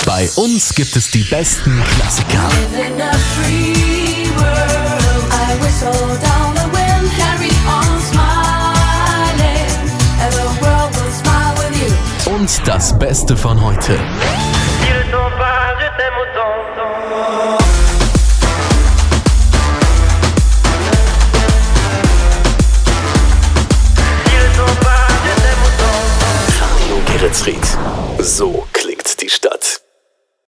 Bei uns gibt es die besten Klassiker. Und das Beste von heute. Radio Geretsried. So klingt die Stadt.